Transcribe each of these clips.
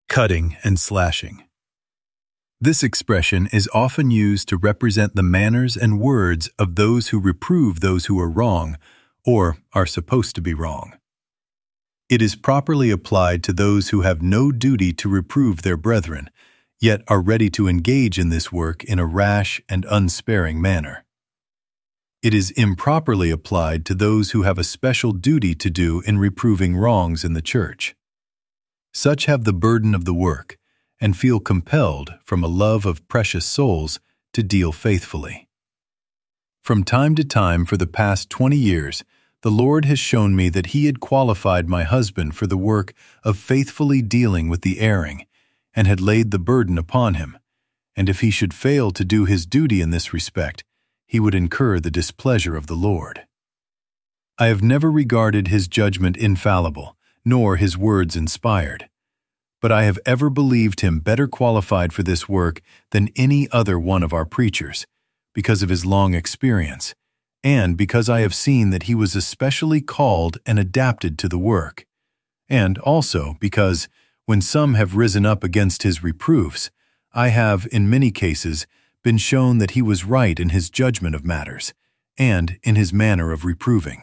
Cutting and slashing. This expression is often used to represent the manners and words of those who reprove those who are wrong or are supposed to be wrong. It is properly applied to those who have no duty to reprove their brethren, yet are ready to engage in this work in a rash and unsparing manner. It is improperly applied to those who have a special duty to do in reproving wrongs in the church. Such have the burden of the work and feel compelled, from a love of precious souls, to deal faithfully. From time to time for the past 20 years, the Lord has shown me that He had qualified my husband for the work of faithfully dealing with the erring, and had laid the burden upon him, and if he should fail to do his duty in this respect, he would incur the displeasure of the Lord. I have never regarded His judgment infallible, nor His words inspired, but I have ever believed Him better qualified for this work than any other one of our preachers, because of his long experience, and because I have seen that he was especially called and adapted to the work, and also because, when some have risen up against his reproofs, I have, in many cases, been shown that he was right in his judgment of matters, and in his manner of reproving.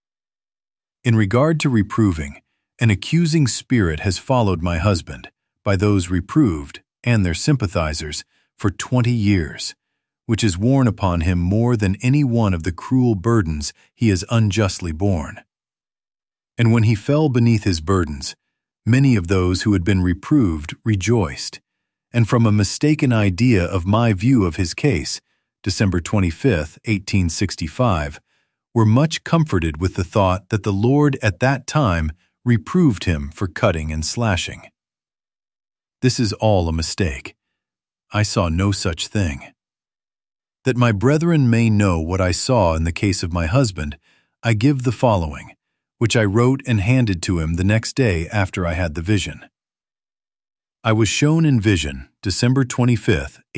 In regard to reproving, an accusing spirit has followed my husband, by those reproved and their sympathizers, for 20 years, which has worn upon him more than any one of the cruel burdens he has unjustly borne. And when he fell beneath his burdens, many of those who had been reproved rejoiced, and from a mistaken idea of my view of his case, December 25, 1865, were much comforted with the thought that the Lord at that time reproved him for cutting and slashing. This is all a mistake. I saw no such thing. That my brethren may know what I saw in the case of my husband, I give the following, which I wrote and handed to him the next day after I had the vision. I was shown in vision, December 25,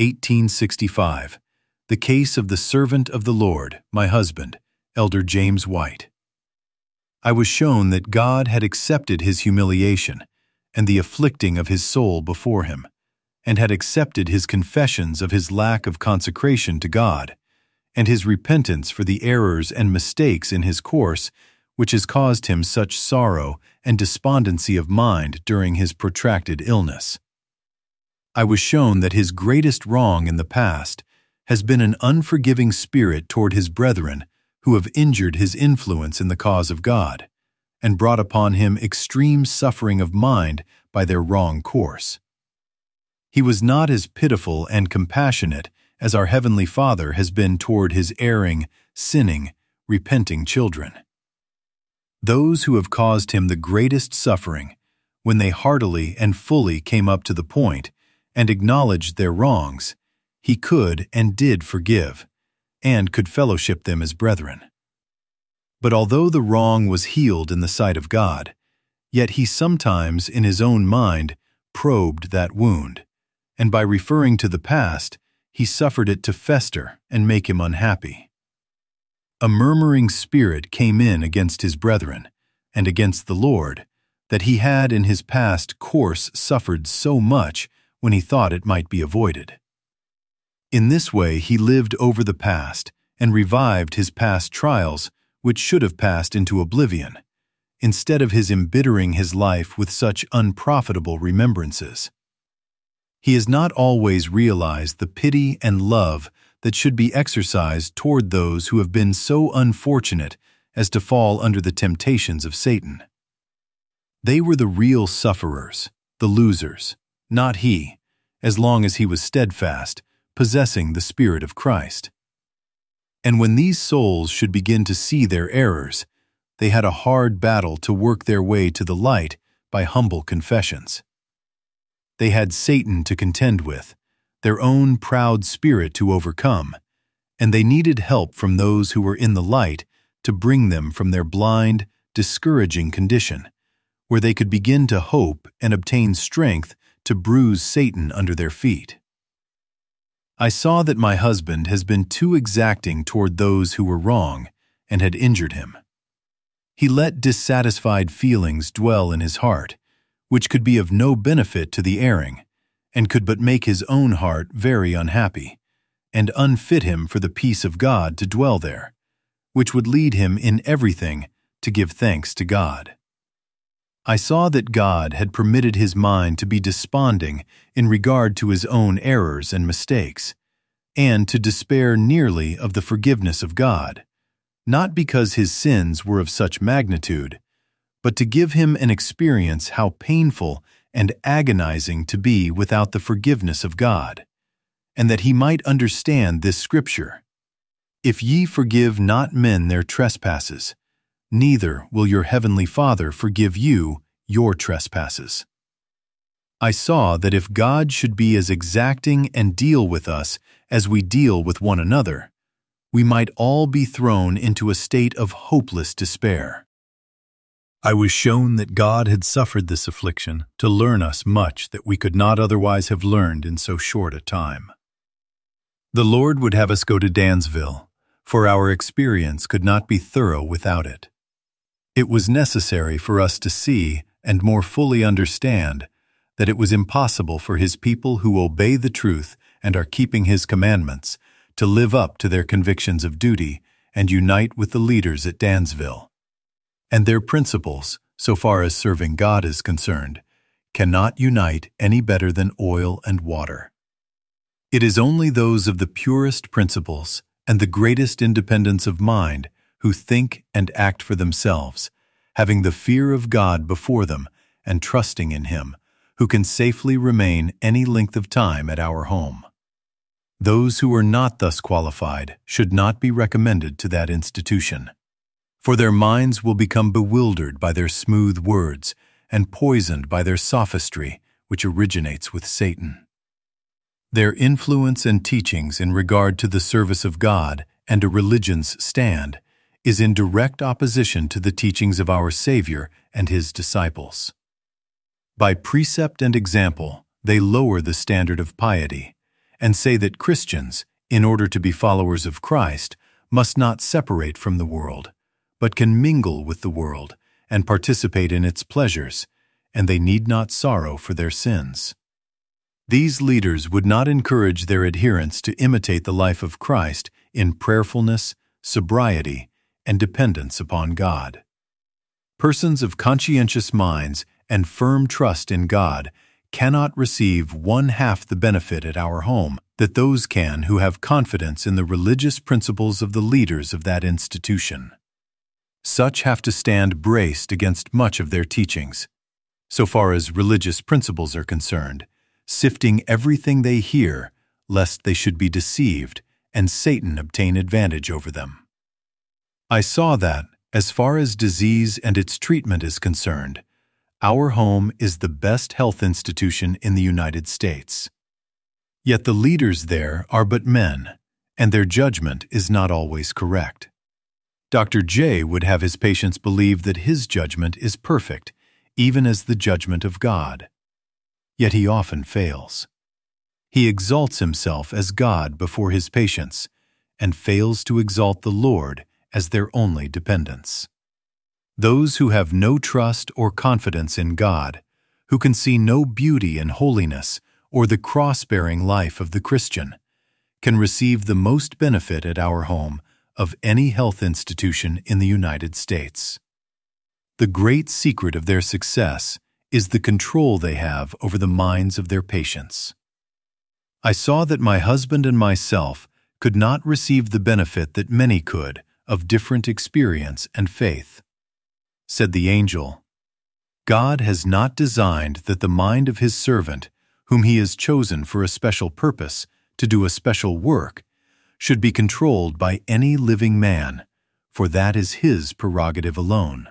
1865, the case of the servant of the Lord, my husband, Elder James White. I was shown that God had accepted his humiliation and the afflicting of his soul before Him, and had accepted his confessions of his lack of consecration to God, and his repentance for the errors and mistakes in his course, which has caused him such sorrow and despondency of mind during his protracted illness. I was shown that his greatest wrong in the past has been an unforgiving spirit toward his brethren who have injured his influence in the cause of God, and brought upon him extreme suffering of mind by their wrong course. He was not as pitiful and compassionate as our Heavenly Father has been toward His erring, sinning, repenting children. Those who have caused Him the greatest suffering, when they heartily and fully came up to the point and acknowledged their wrongs, He could and did forgive, and could fellowship them as brethren. But although the wrong was healed in the sight of God, yet He sometimes in His own mind probed that wound, and by referring to the past, He suffered it to fester and make him unhappy. A murmuring spirit came in against his brethren, and against the Lord, that he had in his past course suffered so much when he thought it might be avoided. In this way he lived over the past, and revived his past trials, which should have passed into oblivion, instead of his embittering his life with such unprofitable remembrances. He has not always realized the pity and love that should be exercised toward those who have been so unfortunate as to fall under the temptations of Satan. They were the real sufferers, the losers, not he, as long as he was steadfast, possessing the Spirit of Christ. And when these souls should begin to see their errors, they had a hard battle to work their way to the light by humble confessions. They had Satan to contend with, their own proud spirit to overcome, and they needed help from those who were in the light to bring them from their blind, discouraging condition, where they could begin to hope and obtain strength to bruise Satan under their feet. I saw that my husband has been too exacting toward those who were wrong and had injured him. He let dissatisfied feelings dwell in his heart, which could be of no benefit to the erring, and could but make his own heart very unhappy, and unfit him for the peace of God to dwell there, which would lead him in everything to give thanks to God. I saw that God had permitted his mind to be desponding in regard to his own errors and mistakes, and to despair nearly of the forgiveness of God, not because his sins were of such magnitude, but to give him an experience how painful and agonizing to be without the forgiveness of God, and that he might understand this scripture: "If ye forgive not men their trespasses, neither will your heavenly Father forgive you your trespasses." I saw that if God should be as exacting and deal with us as we deal with one another, we might all be thrown into a state of hopeless despair. I was shown that God had suffered this affliction to learn us much that we could not otherwise have learned in so short a time. The Lord would have us go to Dansville, for our experience could not be thorough without it. It was necessary for us to see and more fully understand that it was impossible for his people who obey the truth and are keeping his commandments to live up to their convictions of duty and unite with the leaders at Dansville. And their principles, so far as serving God is concerned, cannot unite any better than oil and water. It is only those of the purest principles and the greatest independence of mind who think and act for themselves, having the fear of God before them and trusting in him, who can safely remain any length of time at our home. Those who are not thus qualified should not be recommended to that institution, for their minds will become bewildered by their smooth words and poisoned by their sophistry, which originates with Satan. Their influence and teachings in regard to the service of God and a religion's stand is in direct opposition to the teachings of our Savior and his disciples. By precept and example, they lower the standard of piety and say that Christians, in order to be followers of Christ, must not separate from the world, but can mingle with the world and participate in its pleasures, and they need not sorrow for their sins. These leaders would not encourage their adherents to imitate the life of Christ in prayerfulness, sobriety, and dependence upon God. Persons of conscientious minds and firm trust in God cannot receive one half the benefit at our home that those can who have confidence in the religious principles of the leaders of that institution. Such have to stand braced against much of their teachings, so far as religious principles are concerned, sifting everything they hear, lest they should be deceived and Satan obtain advantage over them. I saw that, as far as disease and its treatment is concerned, our home is the best health institution in the United States. Yet the leaders there are but men, and their judgment is not always correct. Dr. J would have his patients believe that his judgment is perfect, even as the judgment of God. Yet he often fails. He exalts himself as God before his patients, and fails to exalt the Lord as their only dependence. Those who have no trust or confidence in God, who can see no beauty in holiness or the cross-bearing life of the Christian, can receive the most benefit at our home of any health institution in the United States. The great secret of their success is the control they have over the minds of their patients. I saw that my husband and myself could not receive the benefit that many could of different experience and faith. Said the angel, "God has not designed that the mind of his servant, whom he has chosen for a special purpose, to do a special work, should be controlled by any living man, for that is his prerogative alone."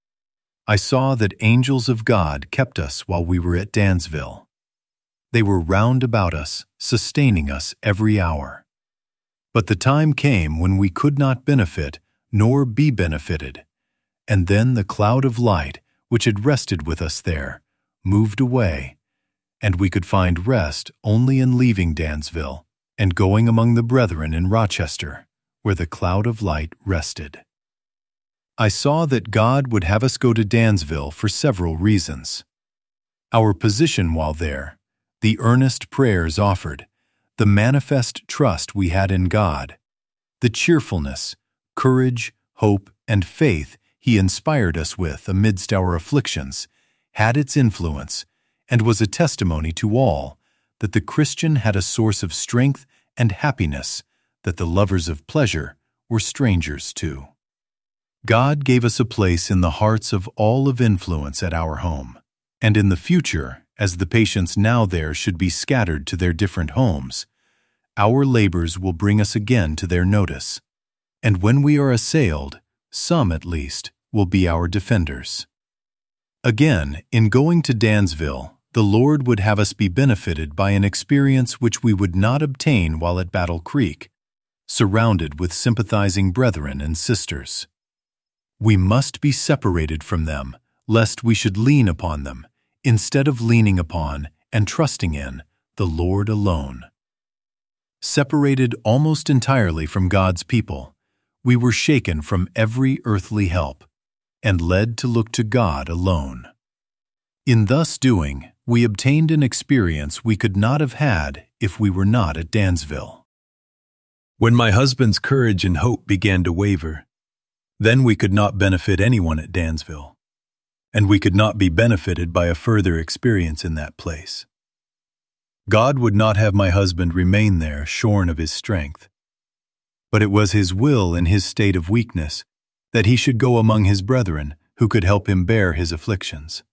I saw that angels of God kept us while we were at Dansville. They were round about us, sustaining us every hour. But the time came when we could not benefit nor be benefited, and then the cloud of light, which had rested with us there, moved away, and we could find rest only in leaving Dansville and going among the brethren in Rochester, where the cloud of light rested. I saw that God would have us go to Dansville for several reasons. Our position while there, the earnest prayers offered, the manifest trust we had in God, the cheerfulness, courage, hope, and faith He inspired us with amidst our afflictions, had its influence and was a testimony to all that the Christian had a source of strength and happiness that the lovers of pleasure were strangers to. God gave us a place in the hearts of all of influence at our home, and in the future, as the patients now there should be scattered to their different homes, our labors will bring us again to their notice, and when we are assailed, some at least will be our defenders. Again, in going to Dansville, the Lord would have us be benefited by an experience which we would not obtain while at Battle Creek, surrounded with sympathizing brethren and sisters. We must be separated from them, lest we should lean upon them, instead of leaning upon and trusting in the Lord alone. Separated almost entirely from God's people, we were shaken from every earthly help and led to look to God alone. In thus doing, we obtained an experience we could not have had if we were not at Dansville. When my husband's courage and hope began to waver, then we could not benefit anyone at Dansville, and we could not be benefited by a further experience in that place. God would not have my husband remain there shorn of his strength, but it was His will in his state of weakness that he should go among his brethren who could help him bear his afflictions.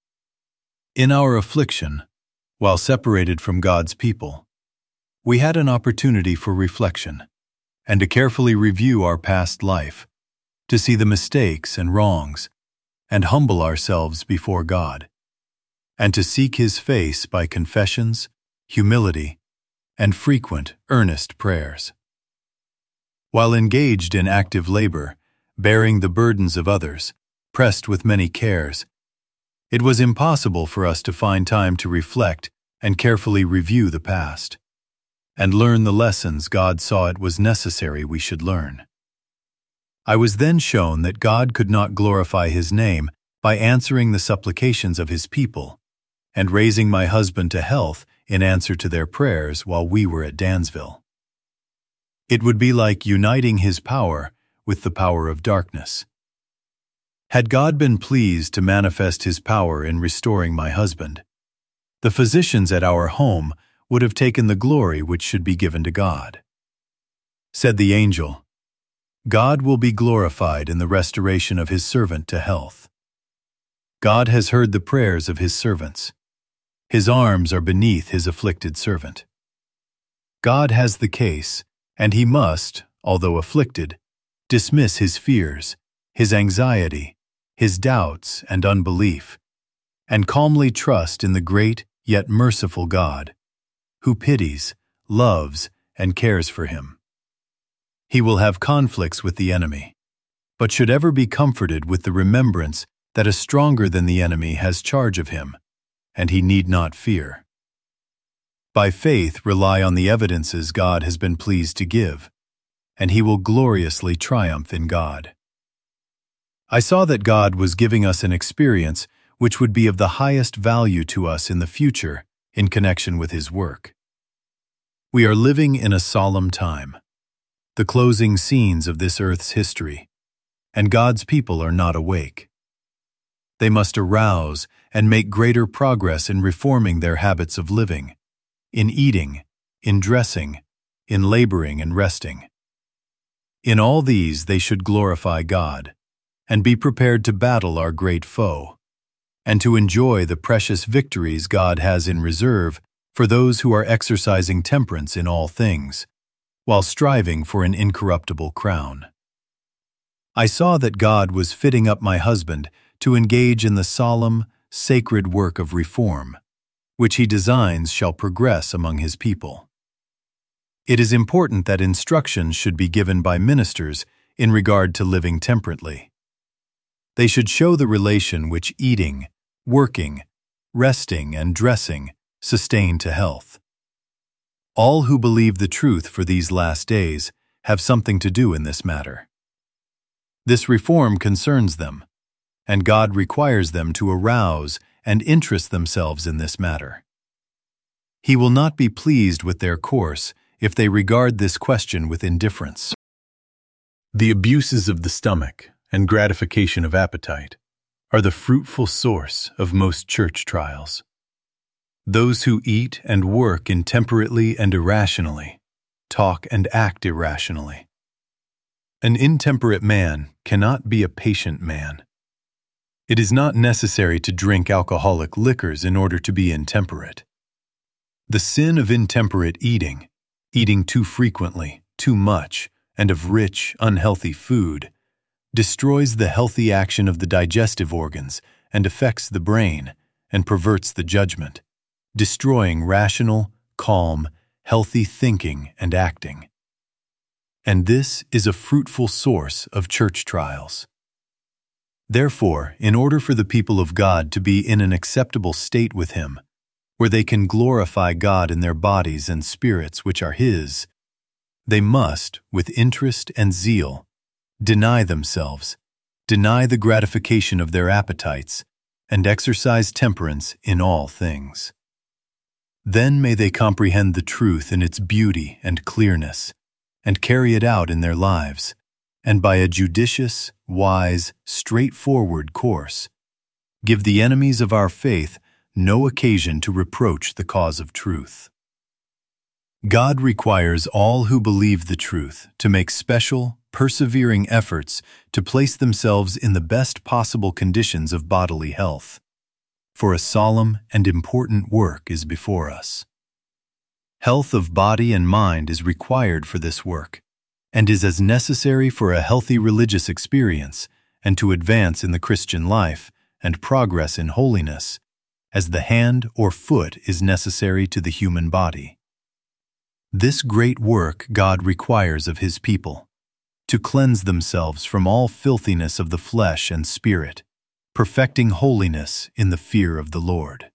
In our affliction, while separated from God's people, we had an opportunity for reflection and to carefully review our past life, to see the mistakes and wrongs, and humble ourselves before God, and to seek His face by confessions, humility, and frequent, earnest prayers. While engaged in active labor, bearing the burdens of others, pressed with many cares, it was impossible for us to find time to reflect and carefully review the past, and learn the lessons God saw it was necessary we should learn. I was then shown that God could not glorify His name by answering the supplications of His people and raising my husband to health in answer to their prayers while we were at Dansville. It would be like uniting His power with the power of darkness. Had God been pleased to manifest His power in restoring my husband, the physicians at our home would have taken the glory which should be given to God. Said the angel, God will be glorified in the restoration of His servant to health. God has heard the prayers of His servants. His arms are beneath His afflicted servant. God has the case, and He must, although afflicted, dismiss His fears, His anxiety, His doubts and unbelief, and calmly trust in the great yet merciful God, who pities, loves, and cares for him. He will have conflicts with the enemy, but should ever be comforted with the remembrance that a stronger than the enemy has charge of him, and he need not fear. By faith rely on the evidences God has been pleased to give, and he will gloriously triumph in God. I saw that God was giving us an experience which would be of the highest value to us in the future in connection with His work. We are living in a solemn time, the closing scenes of this earth's history, and God's people are not awake. They must arouse and make greater progress in reforming their habits of living, in eating, in dressing, in laboring and resting. In all these they should glorify God, and be prepared to battle our great foe, and to enjoy the precious victories God has in reserve for those who are exercising temperance in all things, while striving for an incorruptible crown. I saw that God was fitting up my husband to engage in the solemn, sacred work of reform, which He designs shall progress among His people. It is important that instructions should be given by ministers in regard to living temperately. They should show the relation which eating, working, resting, and dressing sustain to health. All who believe the truth for these last days have something to do in this matter. This reform concerns them, and God requires them to arouse and interest themselves in this matter. He will not be pleased with their course if they regard this question with indifference. The abuses of the stomach and gratification of appetite are the fruitful source of most church trials. Those who eat and work intemperately and irrationally talk and act irrationally. An intemperate man cannot be a patient man. It is not necessary to drink alcoholic liquors in order to be intemperate. The sin of intemperate eating, eating too frequently, too much, and of rich, unhealthy food, destroys the healthy action of the digestive organs and affects the brain and perverts the judgment, destroying rational, calm, healthy thinking and acting. And this is a fruitful source of church trials. Therefore, in order for the people of God to be in an acceptable state with Him, where they can glorify God in their bodies and spirits which are His, they must, with interest and zeal, deny themselves, deny the gratification of their appetites, and exercise temperance in all things. Then may they comprehend the truth in its beauty and clearness, and carry it out in their lives, and by a judicious, wise, straightforward course, give the enemies of our faith no occasion to reproach the cause of truth. God requires all who believe the truth to make special, persevering efforts to place themselves in the best possible conditions of bodily health, for a solemn and important work is before us. Health of body and mind is required for this work, and is as necessary for a healthy religious experience and to advance in the Christian life and progress in holiness, as the hand or foot is necessary to the human body. This great work God requires of His people, to cleanse themselves from all filthiness of the flesh and spirit, perfecting holiness in the fear of the Lord.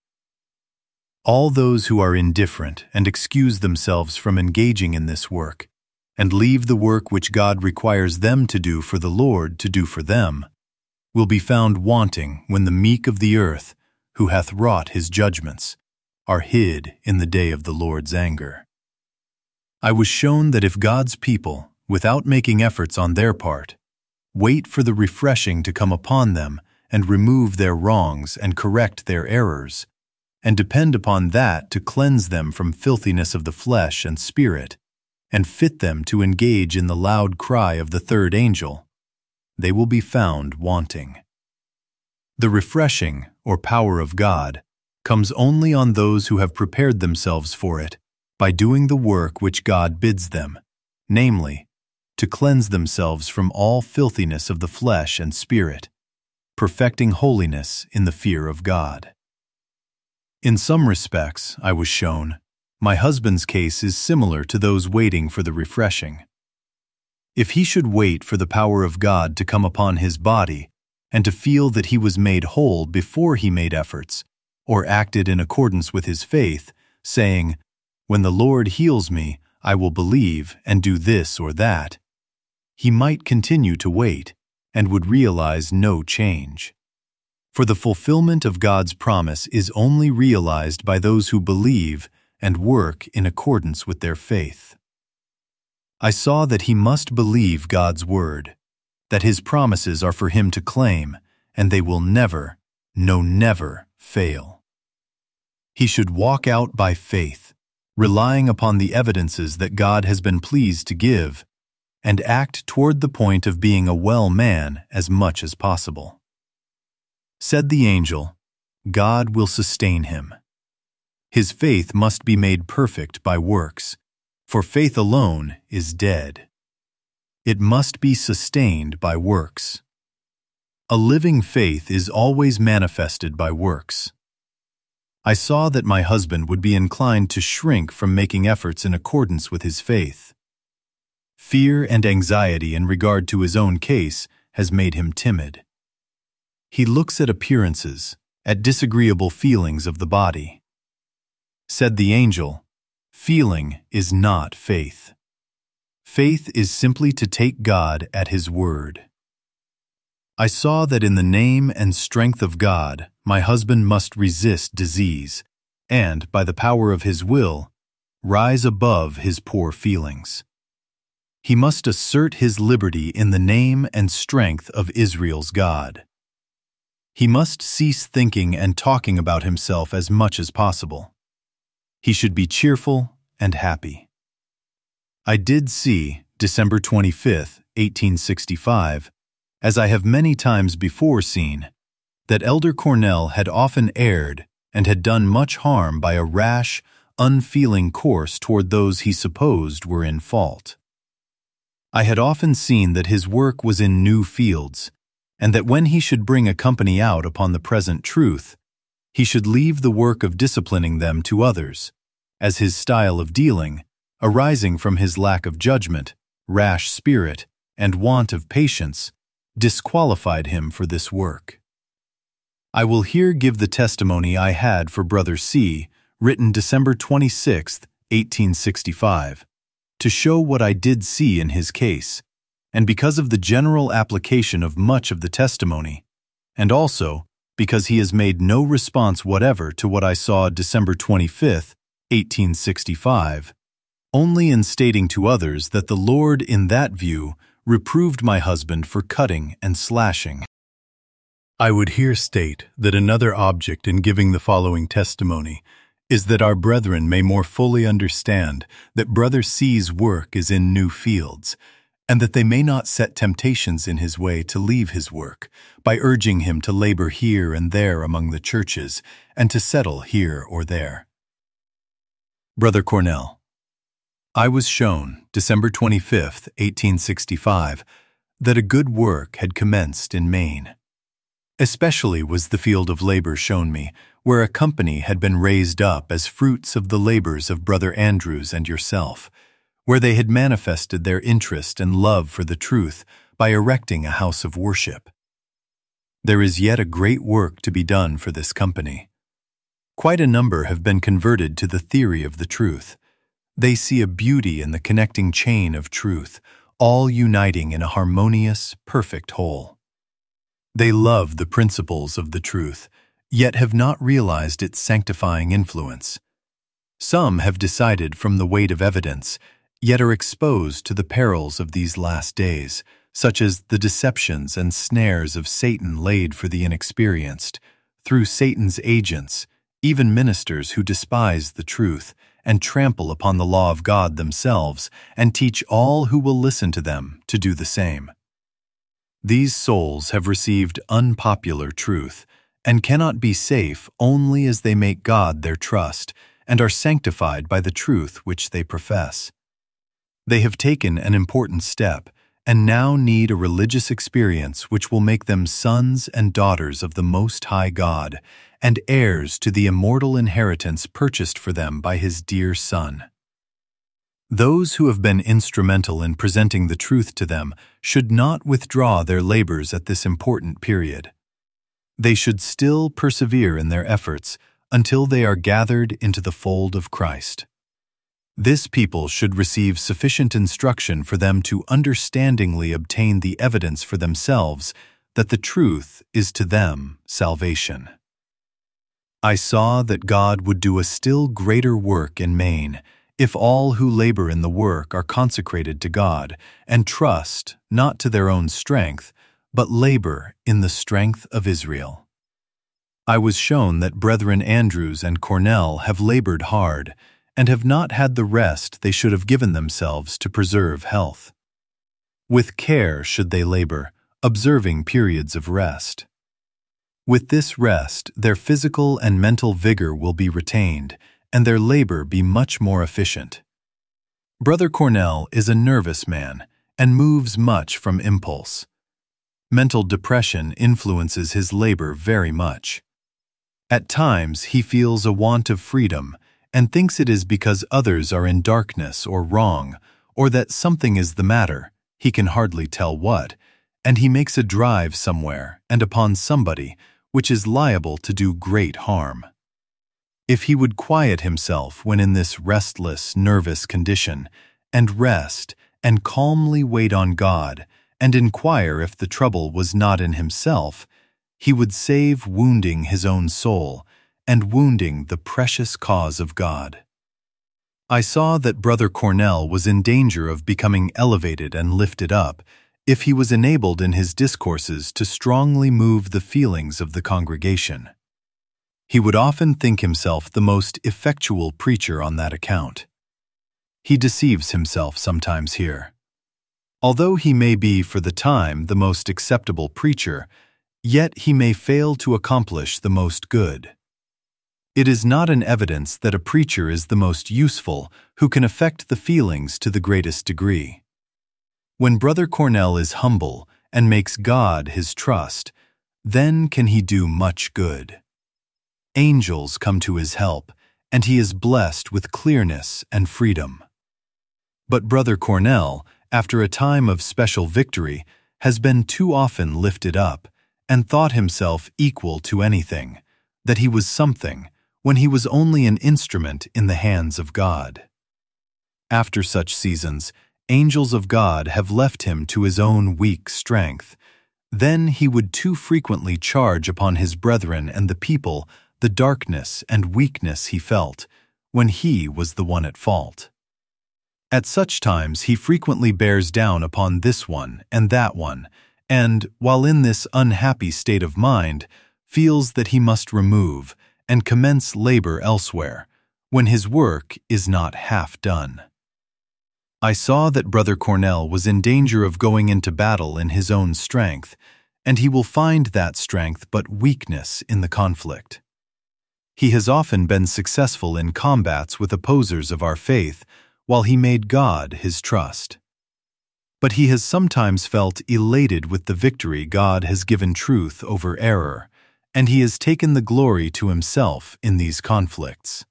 All those who are indifferent and excuse themselves from engaging in this work, and leave the work which God requires them to do for the Lord to do for them, will be found wanting when the meek of the earth, who hath wrought His judgments, are hid in the day of the Lord's anger. I was shown that if God's people, without making efforts on their part, wait for the refreshing to come upon them and remove their wrongs and correct their errors, and depend upon that to cleanse them from filthiness of the flesh and spirit, and fit them to engage in the loud cry of the third angel, they will be found wanting. The refreshing, or power of God, comes only on those who have prepared themselves for it by doing the work which God bids them, namely, to cleanse themselves from all filthiness of the flesh and spirit, perfecting holiness in the fear of God. In some respects, I was shown, my husband's case is similar to those waiting for the refreshing. If he should wait for the power of God to come upon his body and to feel that he was made whole before he made efforts, or acted in accordance with his faith, saying, "When the Lord heals me, I will believe and do this or that," he might continue to wait and would realize no change. For the fulfillment of God's promise is only realized by those who believe and work in accordance with their faith. I saw that he must believe God's word, that His promises are for him to claim, and they will never, no never, fail. He should walk out by faith, relying upon the evidences that God has been pleased to give, and act toward the point of being a well man as much as possible. Said the angel, God will sustain him. His faith must be made perfect by works, for faith alone is dead. It must be sustained by works. A living faith is always manifested by works. I saw that my husband would be inclined to shrink from making efforts in accordance with his faith. Fear and anxiety in regard to his own case has made him timid. He looks at appearances, at disagreeable feelings of the body. Said the angel, feeling is not faith. Faith is simply to take God at His word. I saw that in the name and strength of God my husband must resist disease and, by the power of his will, rise above his poor feelings. He must assert his liberty in the name and strength of Israel's God. He must cease thinking and talking about himself as much as possible. He should be cheerful and happy. I did see, December 25, 1865, as I have many times before seen, that Elder Cornell had often erred and had done much harm by a rash, unfeeling course toward those he supposed were in fault. I had often seen that his work was in new fields, and that when he should bring a company out upon the present truth, he should leave the work of disciplining them to others, as his style of dealing, arising from his lack of judgment, rash spirit, and want of patience, disqualified him for this work. I will here give the testimony I had for Brother C., written December 26, 1865, to show what I did see in his case, and because of the general application of much of the testimony, and also because he has made no response whatever to what I saw December 25, 1865, only in stating to others that the Lord in that view reproved my husband for cutting and slashing. I would here state that another object in giving the following testimony is that our brethren may more fully understand that Brother C's work is in new fields, and that they may not set temptations in his way to leave his work by urging him to labor here and there among the churches and to settle here or there. Brother Cornell, I was shown, December 25, 1865, that a good work had commenced in Maine. Especially was the field of labor shown me, where a company had been raised up as fruits of the labors of Brother Andrews and yourself, where they had manifested their interest and love for the truth by erecting a house of worship. There is yet a great work to be done for this company. Quite a number have been converted to the theory of the truth. They see a beauty in the connecting chain of truth, all uniting in a harmonious, perfect whole. They love the principles of the truth, yet have not realized its sanctifying influence. Some have decided from the weight of evidence, yet are exposed to the perils of these last days, such as the deceptions and snares of Satan laid for the inexperienced, through Satan's agents, even ministers who despise the truth, and trample upon the law of God themselves, and teach all who will listen to them to do the same. These souls have received unpopular truth, and cannot be safe only as they make God their trust, and are sanctified by the truth which they profess. They have taken an important step, and now need a religious experience which will make them sons and daughters of the Most High God, and heirs to the immortal inheritance purchased for them by His dear Son. Those who have been instrumental in presenting the truth to them should not withdraw their labors at this important period. They should still persevere in their efforts until they are gathered into the fold of Christ. This people should receive sufficient instruction for them to understandingly obtain the evidence for themselves that the truth is to them salvation. I saw that God would do a still greater work in Maine if all who labor in the work are consecrated to God and trust not to their own strength, but labor in the strength of Israel. I was shown that Brethren Andrews and Cornell have labored hard and have not had the rest they should have given themselves to preserve health. With care should they labor, observing periods of rest. With this rest, their physical and mental vigor will be retained, and their labor be much more efficient. Brother Cornell is a nervous man and moves much from impulse. Mental depression influences his labor very much. At times he feels a want of freedom and thinks it is because others are in darkness or wrong, or that something is the matter, he can hardly tell what, and he makes a drive somewhere and upon somebody, which is liable to do great harm. If he would quiet himself when in this restless, nervous condition, and rest, and calmly wait on God, and inquire if the trouble was not in himself, He would save wounding his own soul and wounding the precious cause of God. I saw that Brother Cornell was in danger of becoming elevated and lifted up if he was enabled in his discourses to strongly move the feelings of the congregation. He would often think himself the most effectual preacher on that account. He deceives himself sometimes here. Although he may be for the time the most acceptable preacher, yet he may fail to accomplish the most good. It is not an evidence that a preacher is the most useful who can affect the feelings to the greatest degree. When Brother Cornell is humble and makes God his trust, then can he do much good. Angels come to his help, and he is blessed with clearness and freedom. But Brother Cornell, after a time of special victory, has been too often lifted up and thought himself equal to anything, that he was something, when he was only an instrument in the hands of God. After such seasons, angels of God have left him to his own weak strength. Then he would too frequently charge upon his brethren and the people the darkness and weakness he felt, when he was the one at fault. At such times he frequently bears down upon this one and that one, and, while in this unhappy state of mind, feels that he must remove and commence labor elsewhere, when his work is not half done. I saw that Brother Cornell was in danger of going into battle in his own strength, and he will find that strength but weakness in the conflict. He has often been successful in combats with opposers of our faith, while he made God his trust. But he has sometimes felt elated with the victory God has given truth over error, and he has taken the glory to himself in these conflicts.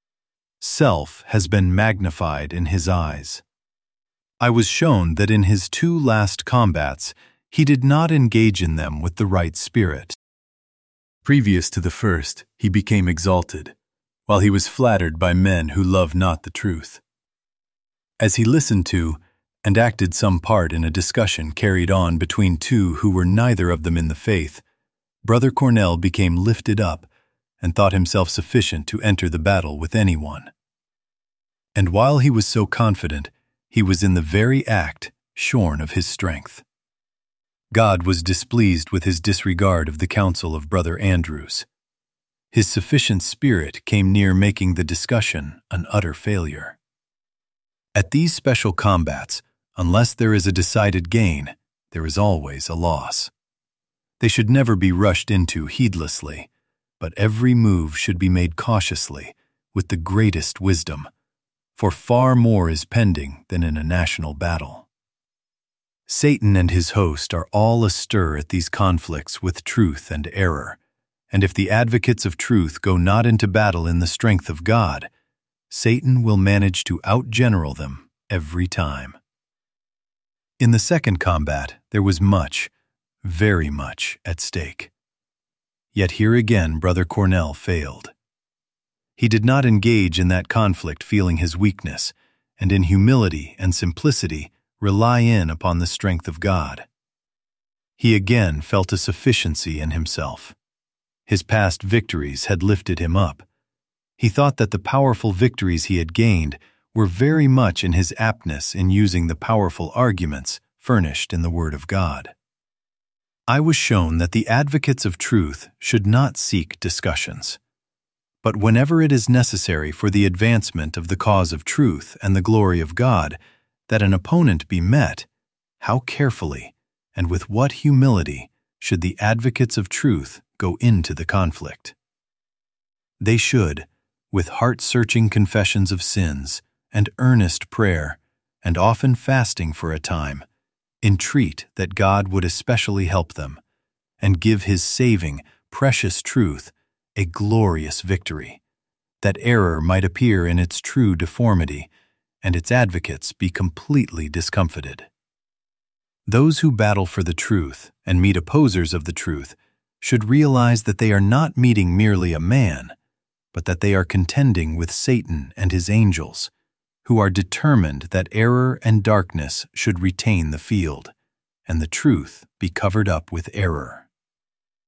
Self has been magnified in his eyes. I was shown that in his 2 last combats he did not engage in them with the right spirit. Previous to the first, he became exalted, while he was flattered by men who love not the truth. As he listened to and acted some part in a discussion carried on between 2 who were neither of them in the faith, Brother Cornell became lifted up and thought himself sufficient to enter the battle with anyone. And while he was so confident, he was in the very act shorn of his strength. God was displeased with his disregard of the counsel of Brother Andrews. His sufficient spirit came near making the discussion an utter failure. At these special combats, unless there is a decided gain, there is always a loss. They should never be rushed into heedlessly, but every move should be made cautiously, with the greatest wisdom, for far more is pending than in a national battle. Satan and his host are all astir at these conflicts with truth and error, and if the advocates of truth go not into battle in the strength of God, Satan will manage to outgeneral them every time. In the second combat, there was much, very much at stake. Yet here again Brother Cornell failed. He did not engage in that conflict feeling his weakness, and in humility and simplicity rely in upon the strength of God. He again felt a sufficiency in himself. His past victories had lifted him up. He thought that the powerful victories he had gained were very much in his aptness in using the powerful arguments furnished in the Word of God. I was shown that the advocates of truth should not seek discussions, but whenever it is necessary for the advancement of the cause of truth and the glory of God, that an opponent be met, how carefully and with what humility should the advocates of truth go into the conflict. They should, with heart-searching confessions of sins and earnest prayer, and often fasting for a time, entreat that God would especially help them, and give his saving, precious truth a glorious victory, that error might appear in its true deformity, and its advocates be completely discomfited. Those who battle for the truth and meet opposers of the truth should realize that they are not meeting merely a man, but that they are contending with Satan and his angels, who are determined that error and darkness should retain the field, and the truth be covered up with error.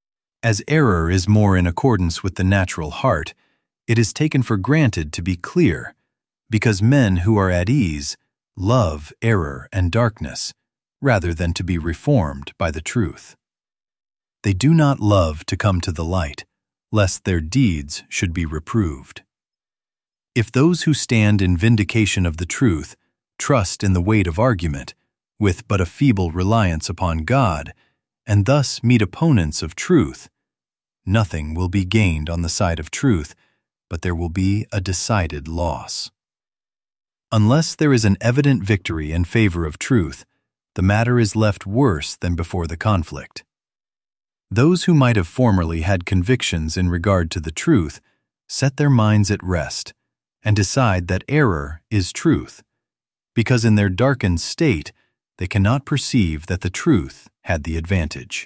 As error is more in accordance with the natural heart, it is taken for granted to be clear, because men who are at ease love error and darkness, rather than to be reformed by the truth. They do not love to come to the light, lest their deeds should be reproved. If those who stand in vindication of the truth trust in the weight of argument, with but a feeble reliance upon God, and thus meet opponents of truth, nothing will be gained on the side of truth, but there will be a decided loss. Unless there is an evident victory in favor of truth, the matter is left worse than before the conflict. Those who might have formerly had convictions in regard to the truth set their minds at rest and decide that error is truth, because in their darkened state they cannot perceive that the truth had the advantage.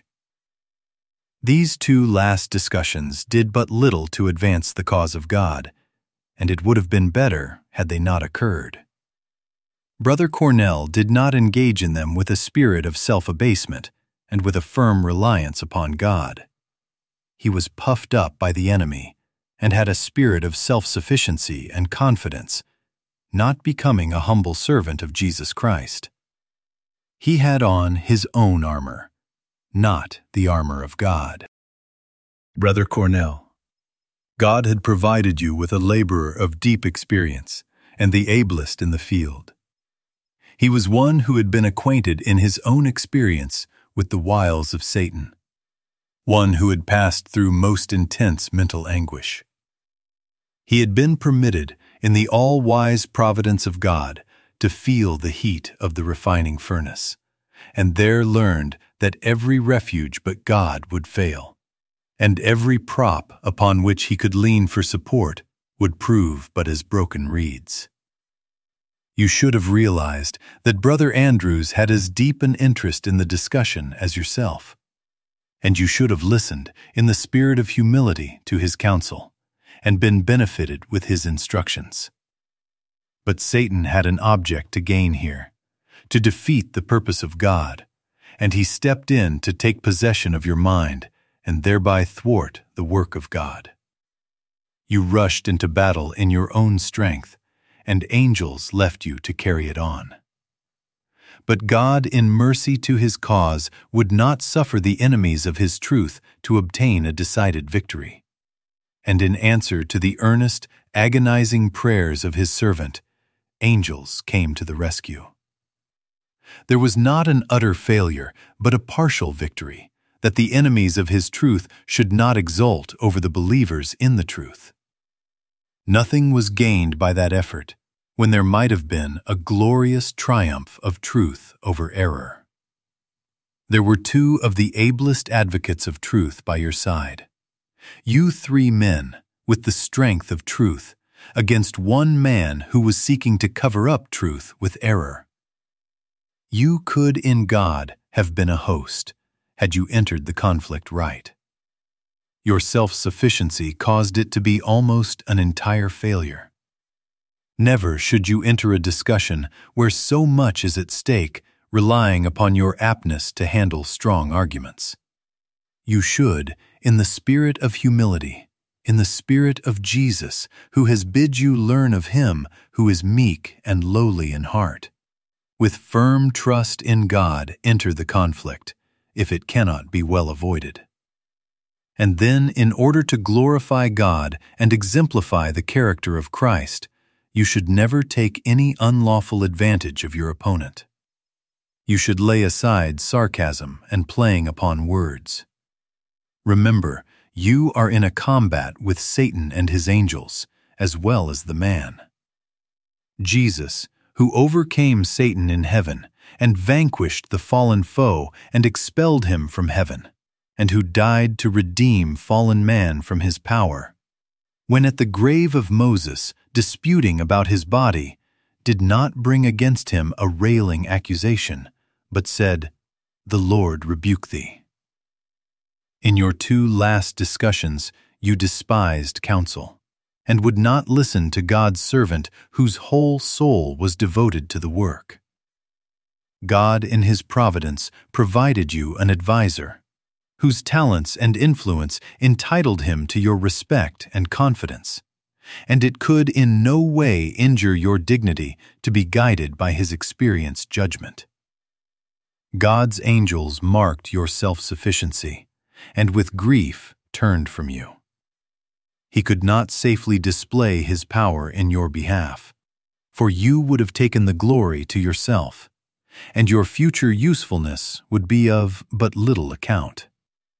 These two last discussions did but little to advance the cause of God, and it would have been better had they not occurred. Brother Cornell did not engage in them with a spirit of self-abasement and with a firm reliance upon God. He was puffed up by the enemy and had a spirit of self-sufficiency and confidence, not becoming a humble servant of Jesus Christ. He had on his own armor, not the armor of God. Brother Cornell, God had provided you with a laborer of deep experience and the ablest in the field. He was one who had been acquainted in his own experience with the wiles of Satan, one who had passed through most intense mental anguish. He had been permitted, in the all-wise providence of God, to feel the heat of the refining furnace, and there learned that every refuge but God would fail, and every prop upon which he could lean for support would prove but as broken reeds. You should have realized that Brother Andrews had as deep an interest in the discussion as yourself, and you should have listened in the spirit of humility to his counsel and been benefited with his instructions. But Satan had an object to gain here, to defeat the purpose of God, and he stepped in to take possession of your mind and thereby thwart the work of God. You rushed into battle in your own strength, and angels left you to carry it on. But God, in mercy to his cause, would not suffer the enemies of his truth to obtain a decided victory. And in answer to the earnest, agonizing prayers of his servant, angels came to the rescue. There was not an utter failure, but a partial victory, that the enemies of his truth should not exult over the believers in the truth. Nothing was gained by that effort, when there might have been a glorious triumph of truth over error. There were two of the ablest advocates of truth by your side. You three men, with the strength of truth, against one man who was seeking to cover up truth with error. You could in God have been a host, had you entered the conflict right. Your self-sufficiency caused it to be almost an entire failure. Never should you enter a discussion where so much is at stake, relying upon your aptness to handle strong arguments. You should, in the spirit of humility, in the spirit of Jesus, who has bid you learn of him who is meek and lowly in heart, with firm trust in God enter the conflict, if it cannot be well avoided. And then, in order to glorify God and exemplify the character of Christ, you should never take any unlawful advantage of your opponent. You should lay aside sarcasm and playing upon words. Remember, you are in a combat with Satan and his angels, as well as the man. Jesus, who overcame Satan in heaven and vanquished the fallen foe and expelled him from heaven, and who died to redeem fallen man from his power, when at the grave of Moses, disputing about his body, did not bring against him a railing accusation, but said, "The Lord rebuke thee." In your two last discussions, you despised counsel, and would not listen to God's servant whose whole soul was devoted to the work. God, in his providence, provided you an adviser, whose talents and influence entitled him to your respect and confidence, and it could in no way injure your dignity to be guided by his experienced judgment. God's angels marked your self-sufficiency, and with grief turned from you. He could not safely display his power in your behalf, for you would have taken the glory to yourself, and your future usefulness would be of but little account.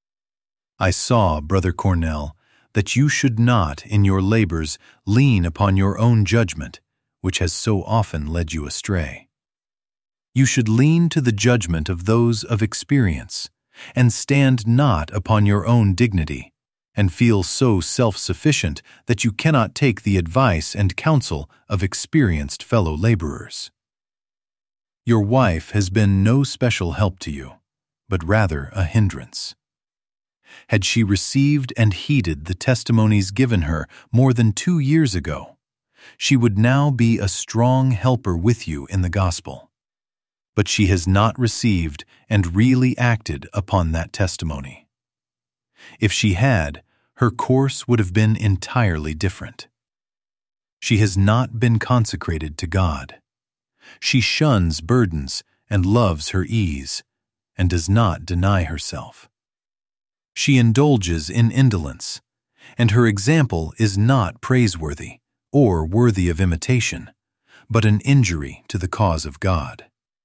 I saw, Brother Cornell, that you should not, in your labors, lean upon your own judgment, which has so often led you astray. You should lean to the judgment of those of experience, and stand not upon your own dignity, and feel so self-sufficient that you cannot take the advice and counsel of experienced fellow laborers. Your wife has been no special help to you, but rather a hindrance. Had she received and heeded the testimonies given her more than 2 years ago, she would now be a strong helper with you in the gospel. But she has not received and really acted upon that testimony. If she had, her course would have been entirely different. She has not been consecrated to God. She shuns burdens and loves her ease, and does not deny herself. She indulges in indolence, and her example is not praiseworthy or worthy of imitation, but an injury to the cause of God.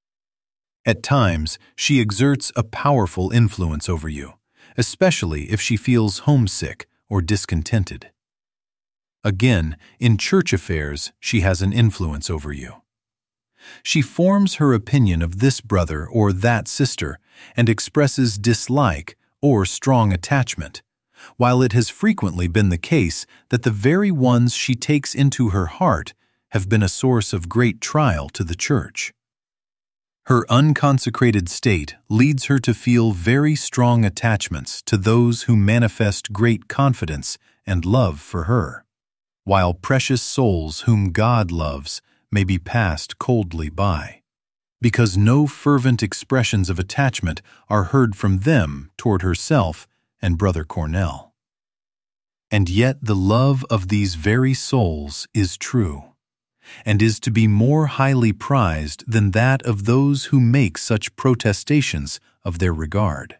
At times, she exerts a powerful influence over you, especially if she feels homesick or discontented. Again, in church affairs, she has an influence over you. She forms her opinion of this brother or that sister and expresses dislike or strong attachment, while it has frequently been the case that the very ones she takes into her heart have been a source of great trial to the church. Her unconsecrated state leads her to feel very strong attachments to those who manifest great confidence and love for her, while precious souls whom God loves may be passed coldly by, because no fervent expressions of attachment are heard from them toward herself and Brother Cornell. And yet the love of these very souls is true, and is to be more highly prized than that of those who make such protestations of their regard.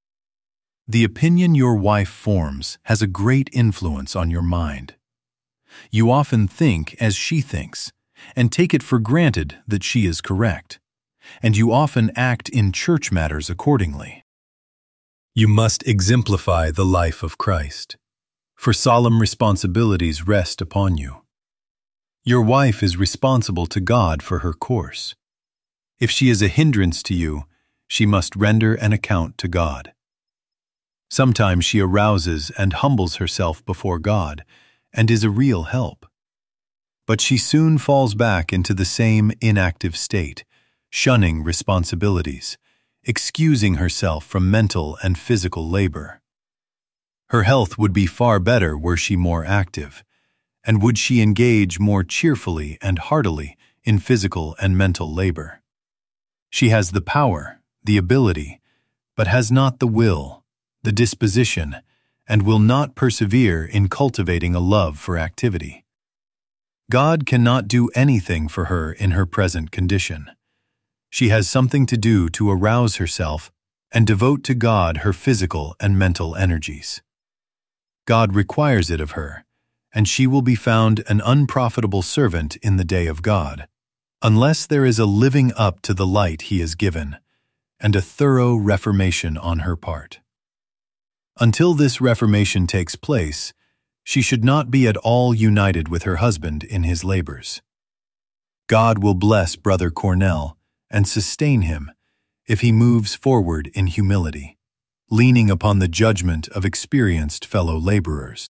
The opinion your wife forms has a great influence on your mind. You often think as she thinks, and take it for granted that she is correct, and you often act in church matters accordingly. You must exemplify the life of Christ, for solemn responsibilities rest upon you. Your wife is responsible to God for her course. If she is a hindrance to you, she must render an account to God. Sometimes she arouses and humbles herself before God, and is a real help. But she soon falls back into the same inactive state, shunning responsibilities, excusing herself from mental and physical labor. Her health would be far better were she more active, and would she engage more cheerfully and heartily in physical and mental labor. She has the power, the ability, but has not the will, the disposition, and will not persevere in cultivating a love for activity. God cannot do anything for her in her present condition. She has something to do to arouse herself and devote to God her physical and mental energies. God requires it of her, and she will be found an unprofitable servant in the day of God, unless there is a living up to the light He has given, and a thorough reformation on her part. Until this reformation takes place, she should not be at all united with her husband in his labors. God will bless Brother Cornell and sustain him if he moves forward in humility, leaning upon the judgment of experienced fellow laborers.